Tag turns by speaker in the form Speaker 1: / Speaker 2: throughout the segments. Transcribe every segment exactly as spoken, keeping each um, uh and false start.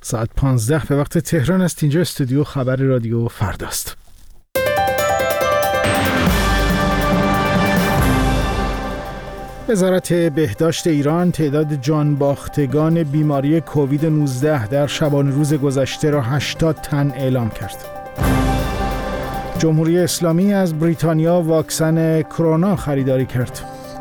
Speaker 1: ساعت پانزده به وقت تهران است. اینجا استودیو خبر رادیو فرداست. وزارت بهداشت ایران تعداد جان باختگان بیماری کووید نوزده در شبانه روز گذشته را هشتاد تن اعلام کرد. جمهوری اسلامی از بریتانیا واکسن کرونا خریداری کرد.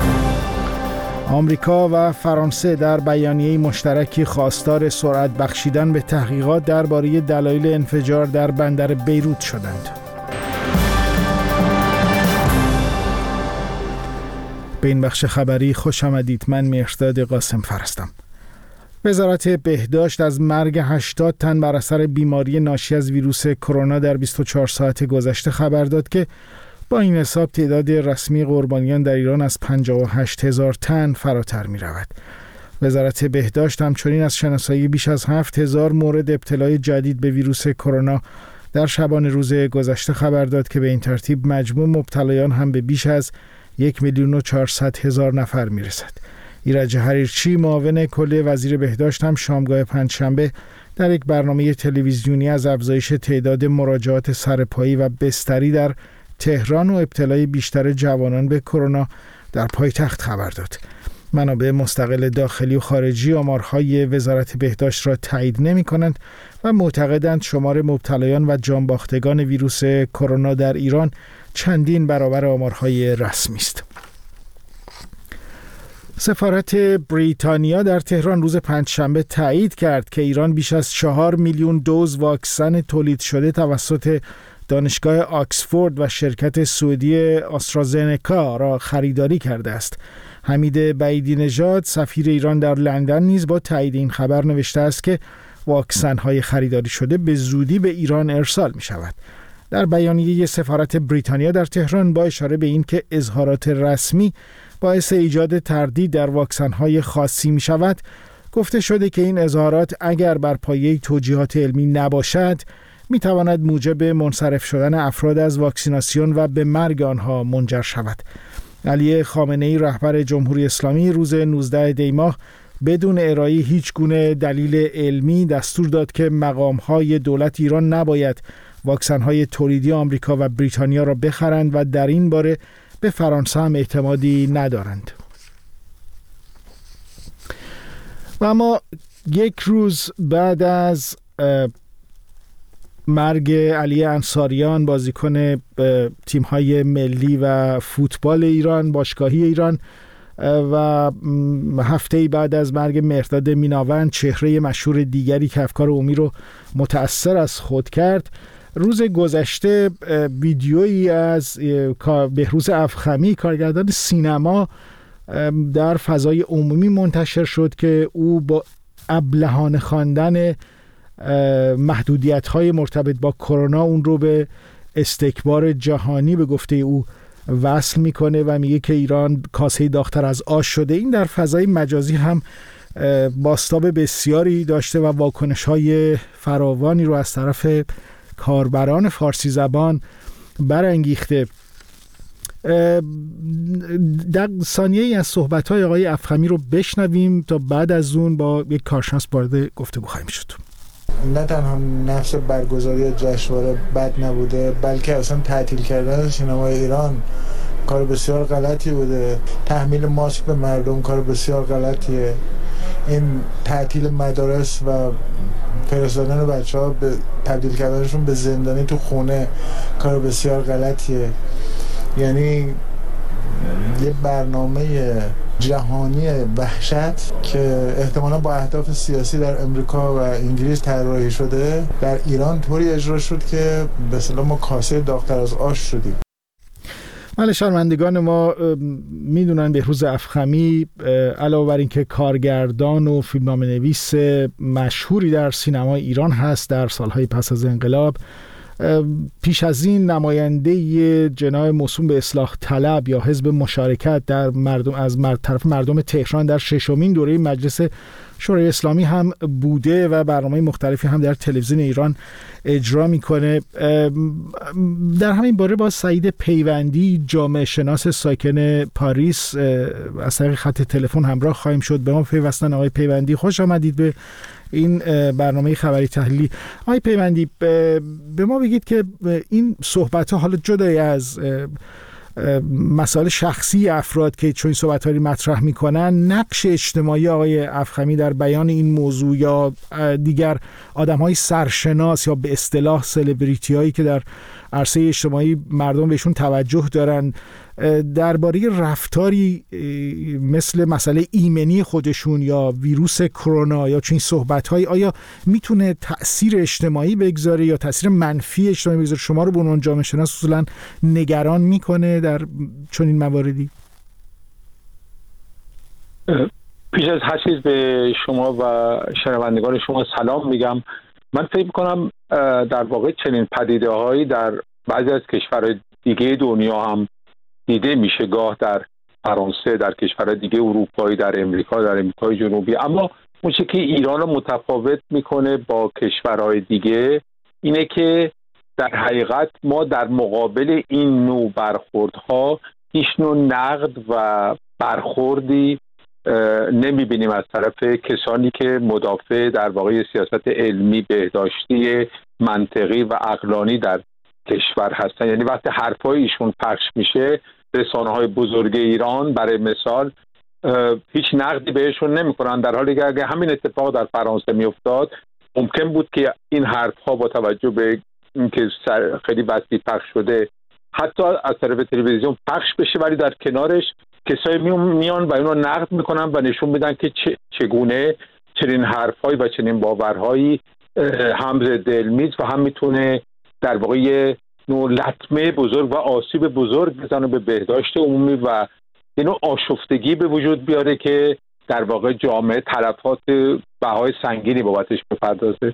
Speaker 1: آمریکا و فرانسه در بیانیه مشترکی خواستار سرعت بخشیدن به تحقیقات درباره دلایل انفجار در بندر بیروت شدند. به این بخش خبری خوش آمدید. من مهرداد قاسم فرستم. وزارت بهداشت از مرگ هشتاد تن بر اثر بیماری ناشی از ویروس کرونا در بیست و چهار ساعت گذشته خبر داد که با این حساب تعداد رسمی قربانیان در ایران از پنجاه و هشت هزار تن فراتر می رود. وزارت بهداشت همچنین از شناسایی بیش از هفت هزار مورد ابتلای جدید به ویروس کرونا در شبانه روز گذشته خبر داد که به این ترتیب مجموع مبتلایان هم به بیش از یک میلیون و چهارصد هزار نفر می رسد. ایرج حریرچی معاون کل وزیر بهداشت هم شامگاه پنجشنبه در یک برنامه تلویزیونی از افزایش تعداد مراجعات سرپایی و بستری در تهران و ابتلای بیشتر جوانان به کرونا در پایتخت خبر داد. منابع مستقل داخلی و خارجی آمارهای وزارت بهداشت را تایید نمی کنند و معتقدند شمار مبتلایان و جانباختگان ویروس کرونا در ایران چندین برابر آمارهای رسمی است. سفارت بریتانیا در تهران روز پنجشنبه تایید کرد که ایران بیش از چهار میلیون دوز واکسن تولید شده توسط دانشگاه آکسفورد و شرکت سعودی آسترازنکا را خریداری کرده است. حمید بعیدی نژاد سفیر ایران در لندن نیز با تایید این خبر نوشته است که واکسن‌های خریداری شده به زودی به ایران ارسال می شود. در بیانیه سفارت بریتانیا در تهران با اشاره به این که اظهارات رسمی باعث ایجاد تردید در واکسن‌های خاصی می شود، گفته شده که این اظهارات اگر بر پایه توجیهات علمی نباشد می تواند موجب منصرف شدن افراد از واکسیناسیون و به مرگ آنها منجر شود. علی خامنه‌ای رهبر جمهوری اسلامی روز نوزده دی ماه بدون ارائه هیچ گونه دلیل علمی دستور داد که مقام‌های دولت ایران نباید واکسن‌های تولیدی آمریکا و بریتانیا را بخرند و در این باره به فرانسه هم اعتمادی ندارند. و اما یک روز بعد از مرگ علی انصاریان بازیکن تیم‌های ملی و فوتبال ایران، باشگاهی ایران، و هفته‌ای بعد از مرگ مهرداد میناوند، چهره مشهور دیگری که افکار عمومی رو متأثر از خود کرد، روز گذشته ویدیویی از بهروز افخمی کارگردان سینما در فضای عمومی منتشر شد که او با ابلهانه خواندن محدودیت‌های مرتبط با کرونا اون رو به استکبار جهانی به گفته او وصل میکنه و میگه که ایران کاسه داغ‌تر از آش شده. این در فضای مجازی هم بازتاب بسیاری داشته و واکنش‌های فراوانی رو از طرف کاربران فارسی زبان برانگیخته. در ثانیه ای از صحبت‌های آقای افخمی رو بشنویم تا بعد از اون با یک کارشناس وارد گفتگو خواهیم شد.
Speaker 2: نه تنها نفس برگزاری جشنواره بد نبوده، بلکه اصلا تعطیل کردن سینمای ایران کار بسیار غلطی بوده. تحمیل ماسک به مردم کار بسیار غلطیه. این تعطیل مدارس و فرستادن بچه‌ها به تبدیل کردنشون به زندانی تو خونه کار بسیار غلطیه. یعنی یه برنامه جهانی وحشت که احتمالاً با اهداف سیاسی در امریکا و انگلیس طراحی شده در ایران طوری اجرا شد که به اصطلاح ما کاسه داغ‌تر از آش شدیم.
Speaker 1: بله، شنوندگان ما میدونن بهروز افخمی علاوه بر اینکه کارگردان و فیلمنامه‌نویس مشهوری در سینمای ایران هست، در سالهای پس از انقلاب پیش از این نماینده جناح موسوم به اصلاح طلب یا حزب مشارکت در مردم از مرد طرف مردم تهران در ششمین دوره مجلس شورای اسلامی هم بوده و برنامه مختلفی هم در تلویزیون ایران اجرا میکنه. در همین باره با سعید پیوندی، جامعه شناس ساکن پاریس، از طریق خط تلفن همراه خواهیم شد. به ما پیوستن. آقای پیوندی خوش آمدید به این برنامه خبری تحلیلی. آقای پیوندی، به ما بگید که این صحبت‌ها حالا جدای از مسائل شخصی افراد که چون این صحبت‌ها رو مطرح می‌کنن، نقش اجتماعی آقای افخمی در بیان این موضوع یا دیگر آدم‌های سرشناس یا به اصطلاح سلبریتی‌هایی که در عرصه اجتماعی مردم بهشون توجه دارن درباره رفتاری مثل مسئله ایمنی خودشون یا ویروس کرونا یا چنین صحبت‌هایی، آیا میتونه تأثیر اجتماعی بگذاره یا تأثیر منفی اجتماعی بگذاره؟ شما رو به عنوان جامعه شناس اصولاً نگران میکنه در چنین مواردی؟
Speaker 3: پیش از هر چیز به شما و شنوندگان شما سلام میگم. من فکر میکنم در واقع چنین پدیده‌هایی در بعضی از کشورهای دیگه دنیا هم دیده میشه، گاه در فرانسه، در کشورهای دیگه اروپایی، در امریکا، در امریکای جنوبی. اما اون چیزی که ایران رو متفاوت میکنه با کشورهای دیگه اینه که در حقیقت ما در مقابل این نوع برخوردها هیچ نوع نقد و برخوردی نمیبینیم از طرف کسانی که مدافع در واقع سیاست علمی بهداشتی منطقی و عقلانی در کشور هستن. یعنی وقتی حرفای ایشون پخش میشه، رسانه‌های بزرگ ایران برای مثال هیچ نقدی بهشون نمیکنن، در حالی که اگه همین اتفاق در فرانسه میافتاد ممکن بود که این حرفها با توجه به اینکه خیلی وسیع پخش شده حتی از طرف تلویزیون پخش بشه، ولی در کنارش کسایی میان و اینو نقد میکنن و نشون میدن که چگونه چنین حرفهایی و چنین باورهایی هم ضد علمی و هم میتونه در واقع یه نوع لطمه بزرگ و آسیب بزرگ بزنه به بهداشت عمومی و یه نوع آشفتگی به وجود بیاره که در واقع جامعه تلفات بهای سنگینی بابتش بپردازه.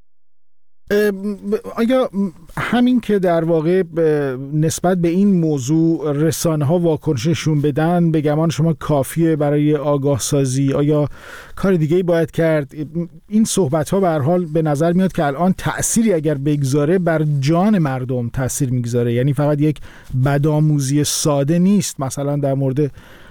Speaker 1: آیا همین که در واقع نسبت به این موضوع رسانه ها واکنششون بدن به گمان شما کافیه برای آگاه سازی؟ آیا کار دیگه‌ای باید کرد؟ این صحبت ها به هر حال به نظر میاد که الان تأثیری اگر بگذاره بر جان مردم تأثیر میگذاره، یعنی فقط یک بدآموزی ساده نیست، مثلا در مورد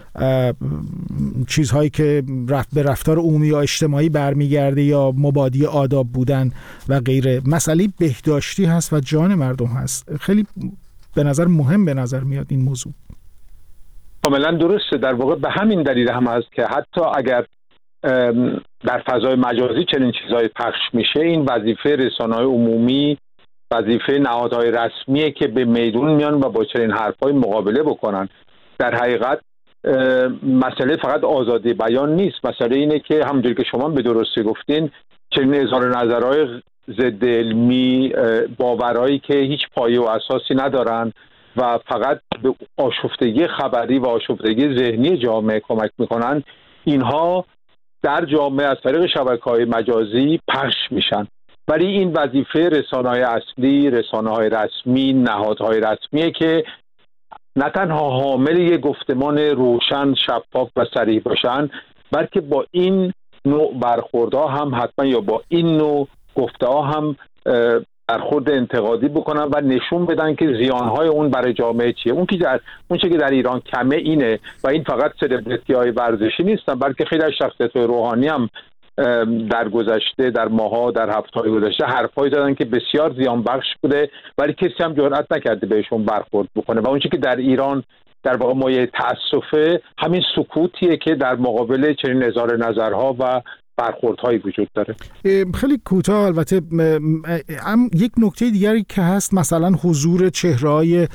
Speaker 1: چیزهایی که رفت به رفتار عمومی یا اجتماعی برمیگرده یا مبادی آداب بودن و غیره. مسئله بهداشتی هست و جان مردم هست. خیلی به نظر مهم به نظر میاد این موضوع.
Speaker 3: کاملا درسته. در واقع به همین دلیل هم هست که حتی اگر در فضای مجازی چنین چیزهای پخش میشه، این وظیفه رسانه‌های عمومی، وظیفه نهادهای رسمیه که به میدون میان و با چنین حرفای مقابله بکنن. در حقیقت مسئله فقط آزادی بیان نیست، مسئله اینه که همونجوری که شما به درستی گفتین چنین اظهار نظرهای ضد علمی، باورهایی که هیچ پایه و اساسی ندارن و فقط به آشفتگی خبری و آشفتگی ذهنی جامعه کمک میکنن، اینها در جامعه از طریق شبکه‌های مجازی پخش میشن. ولی این وظیفه رسانه‌های اصلی، رسانه‌های رسمی، نهادهای رسمیه که نه تنها حامل یک گفتمان روشن، شفاف و صریح باشن، بلکه با این نوع برخوردها هم حتما یا با این نوع گفته‌ها هم برخورد انتقادی بکنن و نشون بدن که زیانهای اون برای جامعه چیه. اون که در اون چیزی که در ایران کمه اینه و این فقط سلبریتی‌های ورزشی نیستن، بلکه خیلی از شخصیت‌های روحانی هم در گذشته، در ماها، در هفته‌های گذشته حرفایی زدن که بسیار زیان بخش بوده، ولی کسی هم جرئت نکرده بهشون برخورد بکنه. و اون چیزی که در ایران در واقع مایه تأسفه همین سکوتیه که در مقابل چنین اظهار نظرها و برخوردهایی وجود داره.
Speaker 1: خیلی کوتاه البته هم یک نکته دیگری که هست، مثلا حضور چهره‌های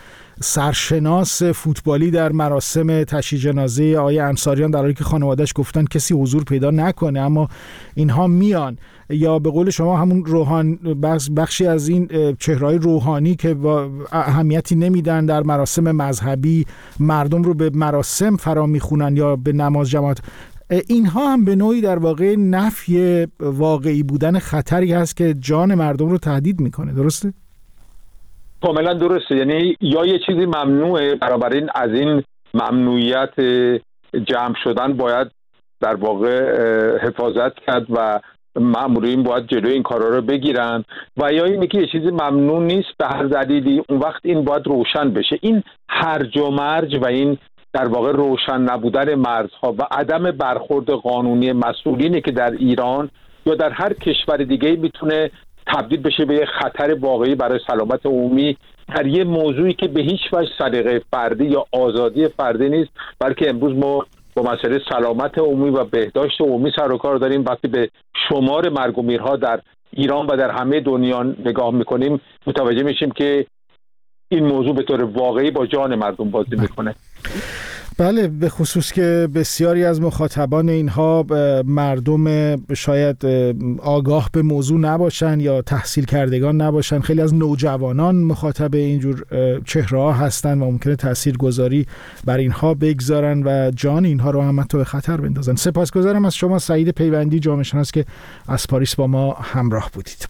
Speaker 1: سرشناس فوتبالی در مراسم تشییع جنازه آقای انصاریان، در حالی که خانواده‌اش گفتن کسی حضور پیدا نکنه اما اینها میان، یا به قول شما همون روحان بخشی از این چهره‌های روحانی که اهمیتی نمیدن در مراسم مذهبی، مردم رو به مراسم فرا میخونن یا به نماز جماعت. اینها هم به نوعی در واقع نفی واقعی بودن خطری هست که جان مردم رو تهدید میکنه. درسته؟
Speaker 3: کاملا درسته. یعنی یا یه چیزی ممنوعه، بنابراین از این ممنوعیت جمع شدن باید در واقع حفاظت کرد و مامورین باید جلوی این کارا رو بگیرن، و یا اینه که یه چیزی ممنوع نیست به هر دلیلی، اون وقت این باید روشن بشه. این هرج و مرج و این در واقع روشن نبودن مرزها و عدم برخورد قانونی مسئولینی که در ایران یا در هر کشور دیگه میتونه تبدیل بشه به خطر واقعی برای سلامت عمومی در یه موضوعی که به هیچ وجه سلیقه فردی یا آزادی فردی نیست، بلکه امروز ما با مسئله سلامت عمومی و بهداشت عمومی سر و کار داریم. وقتی به شمار مرگ و میرها در ایران و در همه دنیا نگاه میکنیم متوجه میشیم که این موضوع به طور واقعی با جان مردم بازی میکنه.
Speaker 1: بله، به خصوص که بسیاری از مخاطبان اینها مردم شاید آگاه به موضوع نباشن یا تحصیل کردگان نباشن. خیلی از نوجوانان مخاطب اینجور چهره‌ها هستن و ممکنه تاثیرگذاری بر اینها بگذارن و جان اینها رو هم حتی به خطر بندازن. سپاسگزارم از شما سعید پیوندی، جامعه شناس، که از پاریس با ما همراه بودید.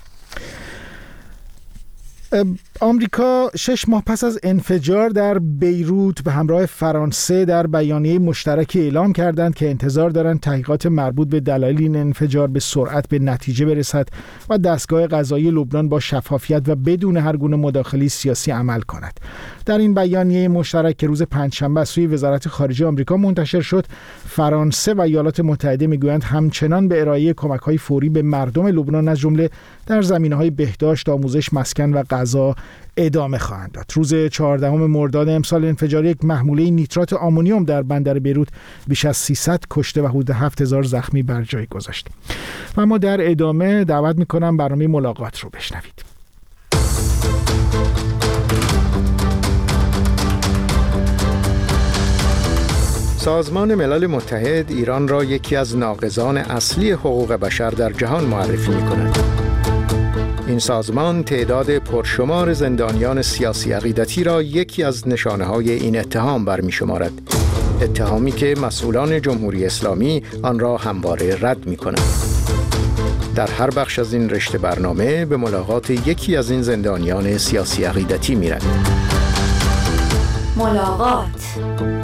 Speaker 1: آمریکا شش ماه پس از انفجار در بیروت به همراه فرانسه در بیانیه مشترک اعلام کردند که انتظار دارند تحقیقات مربوط به دلایل این انفجار به سرعت به نتیجه برسد و دستگاه قضایی لبنان با شفافیت و بدون هر گونه مداخله سیاسی عمل کند. در این بیانیه مشترک که روز پنجشنبه از سوی وزارت خارجه آمریکا منتشر شد، فرانسه و ایالات متحده میگویند همچنان به ارائه کمک‌های فوری به مردم لبنان از جمله در زمینه‌های بهداشت، آموزش، مسکن و غذا ادامه خواهند داد. روز چهاردهم مرداد امسال انفجار یک محموله نیترات آمونیوم در بندر بیروت بیش از سیصد کشته و حدود هفت هزار زخمی بر جای گذاشت. و ما در ادامه دعوت می‌کنم برنامه ملاقات رو بشنوید.
Speaker 4: سازمان ملل متحد ایران را یکی از ناقضان اصلی حقوق بشر در جهان معرفی می‌کند. این سازمان تعداد پرشمار زندانیان سیاسی عقیدتی را یکی از نشانه‌های این اتهام برمی‌شمارد. اتهامی که مسئولان جمهوری اسلامی آن را همواره رد می‌کنند. در هر بخش از این رشته برنامه به ملاقات یکی از این زندانیان سیاسی عقیدتی می‌رویم.
Speaker 5: ملاقات.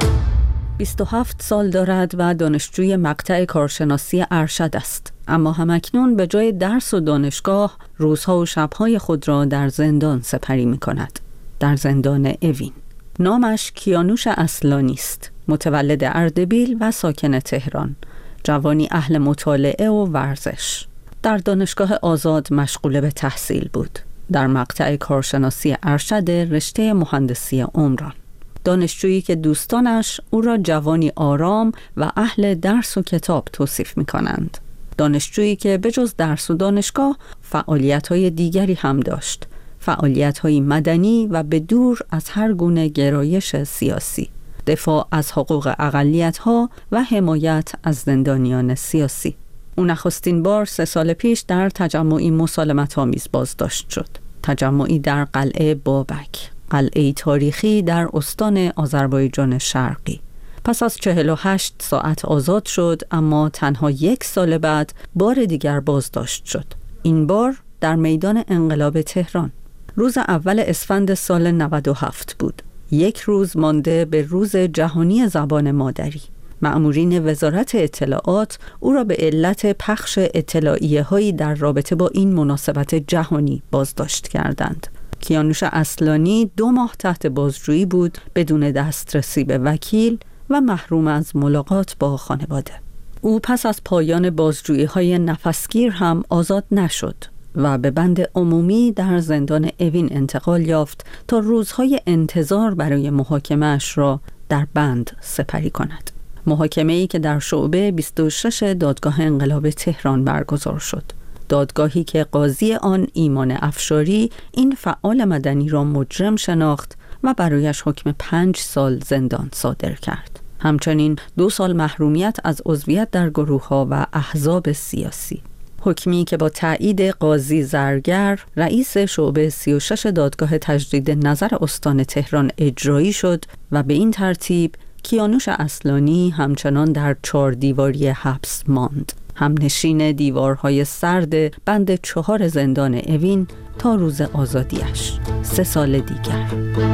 Speaker 5: بیست و هفت سال دارد و دانشجوی مقطع کارشناسی ارشد است، اما همکنون به جای درس و دانشگاه روزها و شبهای خود را در زندان سپری می کند. در زندان اوین. نامش کیانوش اصلانی است، متولد اردبیل و ساکن تهران، جوانی اهل مطالعه و ورزش. در دانشگاه آزاد مشغول به تحصیل بود، در مقطع کارشناسی ارشد رشته مهندسی عمران. دانشجویی که دوستانش او را جوانی آرام و اهل درس و کتاب توصیف می کنند. دانشجویی که بجز درس و دانشگاه فعالیت‌های دیگری هم داشت، فعالیت‌های مدنی و به دور از هر گونه گرایش سیاسی، دفاع از حقوق اقلیت‌ها و حمایت از زندانیان سیاسی. او نخستین بار سه سال پیش در تجمعی مسالمت‌آمیز بازداشت شد. تجمعی در قلعه بابک، قلعه تاریخی در استان آذربایجان شرقی. پس از چهل و هشت ساعت آزاد شد، اما تنها یک سال بعد بار دیگر بازداشت شد. این بار در میدان انقلاب تهران. روز اول اسفند سال نود و هفت بود. یک روز مانده به روز جهانی زبان مادری. مأمورین وزارت اطلاعات او را به علت پخش اطلاعیه هایی در رابطه با این مناسبت جهانی بازداشت کردند. کیانوش اصلانی دو ماه تحت بازجویی بود، بدون دسترسی به وکیل و محروم از ملاقات با خانواده. او پس از پایان بازجویی‌های نفسگیر هم آزاد نشد و به بند عمومی در زندان اوین انتقال یافت تا روزهای انتظار برای محاکمه‌اش را در بند سپری کند. محاکمه‌ای که در شعبه بیست و شش دادگاه انقلاب تهران برگزار شد. دادگاهی که قاضی آن ایمان افشاری این فعال مدنی را مجرم شناخت و برایش حکم پنج سال زندان صادر کرد. همچنین دو سال محرومیت از عضویت در گروه‌ها و احزاب سیاسی. حکمی که با تایید قاضی زرگر رئیس شعبه سی و شش دادگاه تجدید نظر استان تهران اجرایی شد و به این ترتیب کیانوش اصلانی همچنان در چهار دیواری حبس ماند، هم نشین دیوارهای سرد بند چهار زندان اوین تا روز آزادیش سه سال دیگر.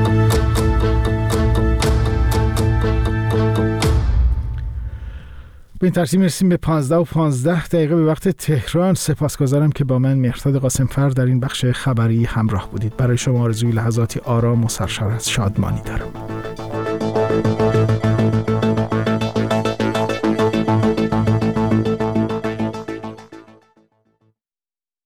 Speaker 1: به این ترتیب میرسیم به پانزده و پانزده دقیقه به وقت تهران. سپاسگزارم که با من مهرداد قاسمفر در این بخش خبری همراه بودید. برای شما آرزوی لحظاتی آرام و سرشار از شادمانی دارم.